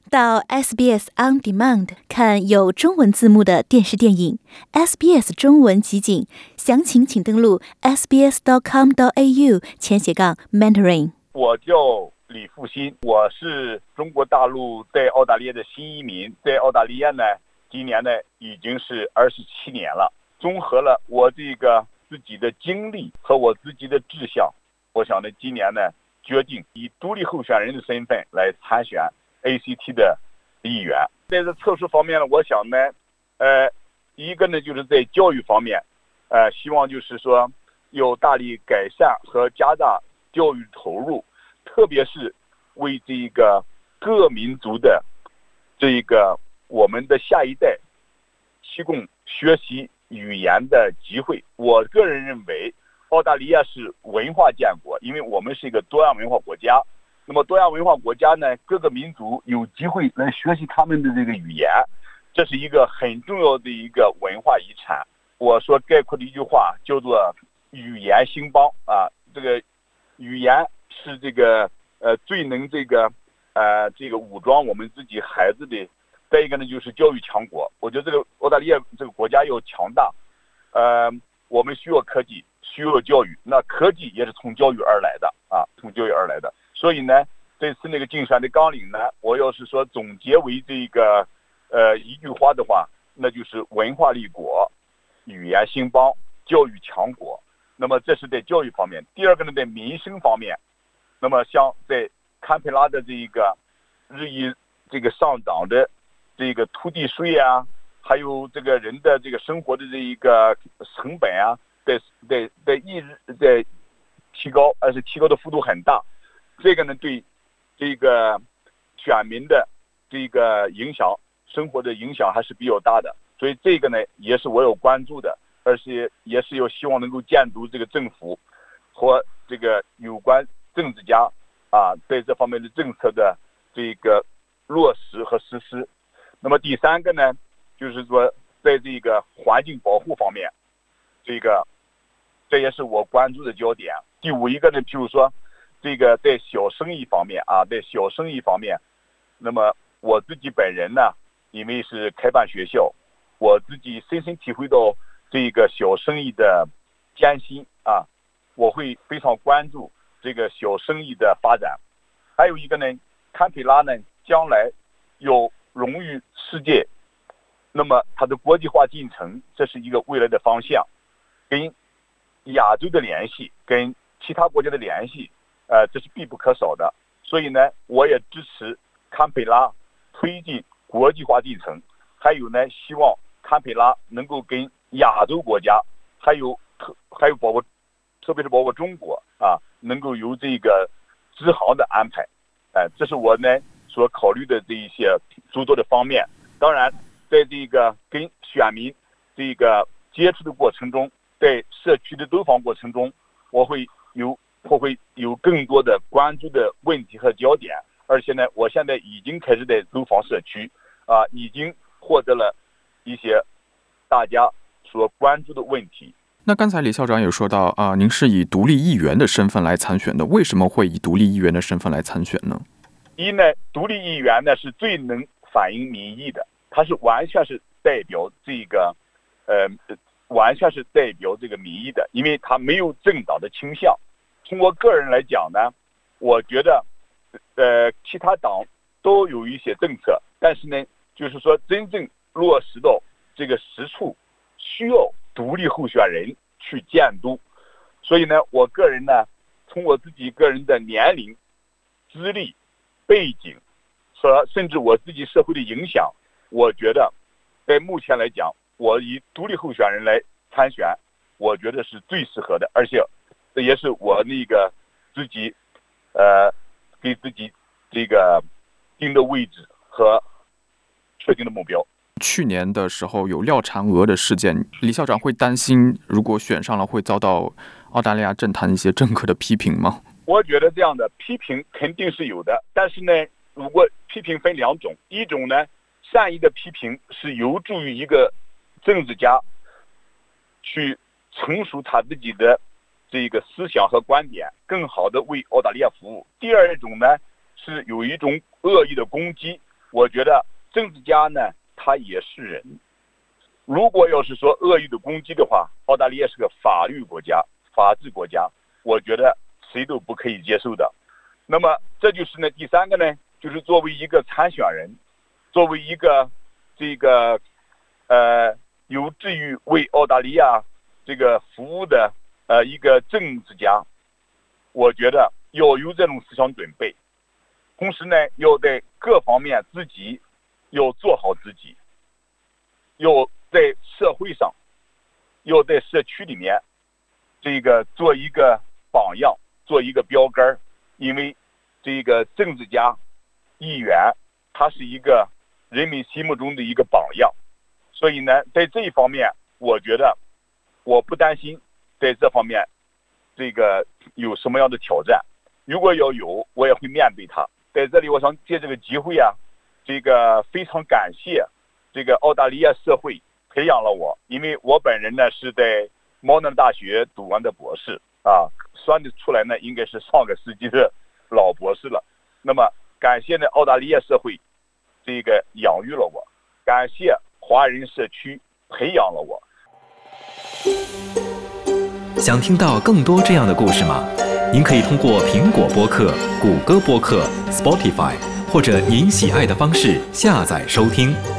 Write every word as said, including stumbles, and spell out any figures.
到 S B S On Demand 看有中文字幕的电视电影 S B S 中文集锦，详情请登录 s b s dot com dot a u 前斜杠 mentoring。 我叫李复兴，我是中国大陆在澳大利亚的新移民，在澳大利亚呢今年呢已经是二十七年了。综合了我这个自己的经历和我自己的志向，我想呢今年呢决定以独立候选人的身份来参选 A C T 的议员。在这特殊方面呢，我想呢，呃，一个呢就是在教育方面，呃，希望就是说有大力改善和加大教育投入，特别是为这个各民族的这个我们的下一代提供学习语言的机会。我个人认为，澳大利亚是文化建国，因为我们是一个多样文化国家。那么多样文化国家呢，各个民族有机会来学习他们的这个语言，这是一个很重要的一个文化遗产。我说概括的一句话叫做语言兴邦啊，这个语言是这个呃最能这个呃这个武装我们自己孩子的。再一个呢就是教育强国，我觉得这个澳大利亚这个国家要强大，呃我们需要科技，需要教育，那科技也是从教育而来的啊，从教育而来的。所以呢，这次那个竞选的纲领呢，我要是说总结为这个呃一句话的话，那就是文化立国，语言兴邦，教育强国。那么这是在教育方面。第二个呢，在民生方面，那么像在堪培拉的这一个日益这个上涨的这个土地税啊，还有这个人的这个生活的这一个成本啊，在在在一日在提高，而且提高的幅度很大。这个呢，对这个选民的这个影响，生活的影响还是比较大的。所以这个呢，也是我有关注的，而且也是有希望能够监督这个政府和这个有关政治家啊，在这方面的政策的这个落实和实施。那么第三个呢，就是说在这个环境保护方面，这个这也是我关注的焦点。第五一个呢，譬如说这个在小生意方面啊，在小生意方面，那么我自己本人呢，因为是开办学校，我自己深深体会到这个小生意的艰辛啊，我会非常关注这个小生意的发展。还有一个呢，堪培拉呢将来有荣誉世界，那么它的国际化进程，这是一个未来的方向，跟亚洲的联系，跟其他国家的联系，呃，这是必不可少的。所以呢，我也支持堪培拉推进国际化进程，还有呢，希望堪培拉能够跟亚洲国家，还有特还有包括，特别是包括中国啊，能够有这个直航的安排，哎、呃，这是我呢所考虑的这一些诸多的方面。当然，在这个跟选民这个接触的过程中，在社区的走访过程中，我会有我会有更多的关注的问题和焦点。而且呢，我现在已经开始在走访社区啊，已经获得了一些大家所关注的问题。 那刚才李校长也说到啊、呃，您是以独立议员的身份来参选的，为什么会以独立议员的身份来参选呢？ 一呢，独立议员呢是最能反映民意的，它是完全是代表这个，呃，完全是代表这个民意的，因为它没有政党的倾向。从我个人来讲呢，我觉得，呃，其他党都有一些政策，但是呢，就是说真正落实到这个实处，需要独立候选人去监督。所以呢，我个人呢，从我自己个人的年龄、资历、背景和甚至我自己社会的影响，我觉得在目前来讲，我以独立候选人来参选，我觉得是最适合的，而且这也是我那个自己呃给自己这个定的位置和确定的目标。 去年的时候有廖婵娥的事件，李校长会担心如果选上了会遭到澳大利亚政坛一些政客的批评吗？ 我觉得这样的批评肯定是有的，但是呢，如果批评分两种，一种呢，善意的批评是有助于一个政治家去陈述他自己的这个思想和观点，更好的为澳大利亚服务。第二种呢，是有一种恶意的攻击， 我觉得政治家呢，他也是人。如果要是说恶意的攻击的话，澳大利亚是个法律国家、法治国家，我觉得谁都不可以接受的。那么这就是呢，第三个呢，就是作为一个参选人，作为一个这个呃有志于为澳大利亚这个服务的呃一个政治家，我觉得要有这种思想准备，同时呢，要在各方面自己要做好自己，要在社会上，要在社区里面，这个做一个榜样，做一个标杆，因为这个政治家、议员，他是一个人民心目中的一个榜样，所以呢，在这一方面，我觉得我不担心在这方面这个有什么样的挑战，如果要有，我也会面对它。在这里，我想借这个机会啊，这个非常感谢这个澳大利亚社会培养了我，因为我本人呢是在毛南大学读完的博士啊，算得出来呢，应该是上个世纪的老博士了。那么感谢呢澳大利亚社会这个养育了我，感谢华人社区培养了我。 想听到更多这样的故事吗？您可以通过苹果播客、谷歌播客、Spotify 或者您喜爱的方式下载收听。